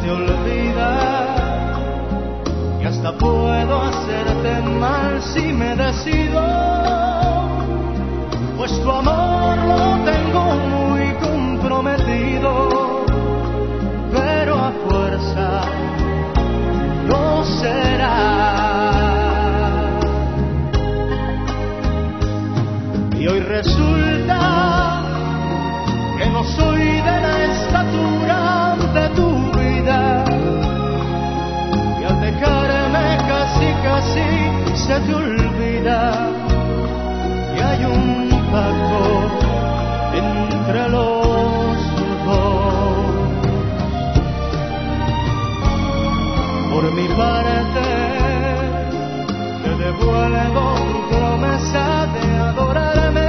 te olvida, y hasta puedo hacerte mal si me decido, pues tu amor lo tengo muy comprometido, pero a fuerza no será. Y hoy resulta que no soy de la estatura de tu vida, y al dejarme casi se te olvida que hay un pacto entre los dos. Por mi parte te devuelvo tu promesa de adorarme,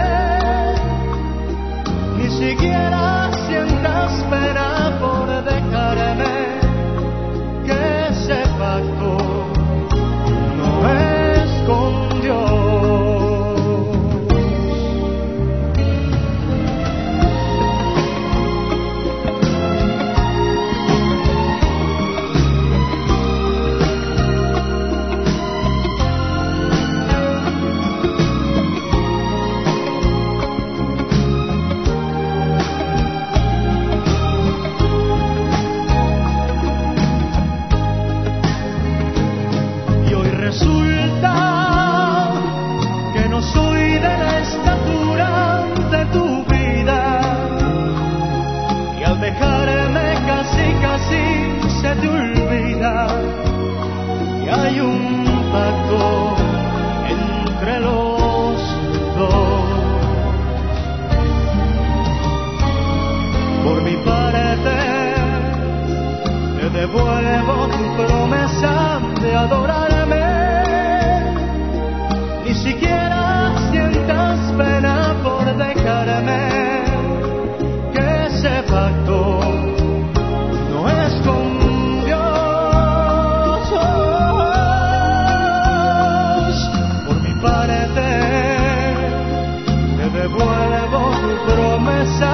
ni siquiera sientas pena por dejarme, que ese pacto no es con Dios. Resulta que no soy de la estatura de tu vida, y al dejarme casi se te olvida que hay un pacto entre los dos. Por mi parte te devuelvo tu promesa de adorarme, ni siquiera sientas pena por dejarme, que ese pacto no es con Dios. Por mi parte te devuelvo tu promesa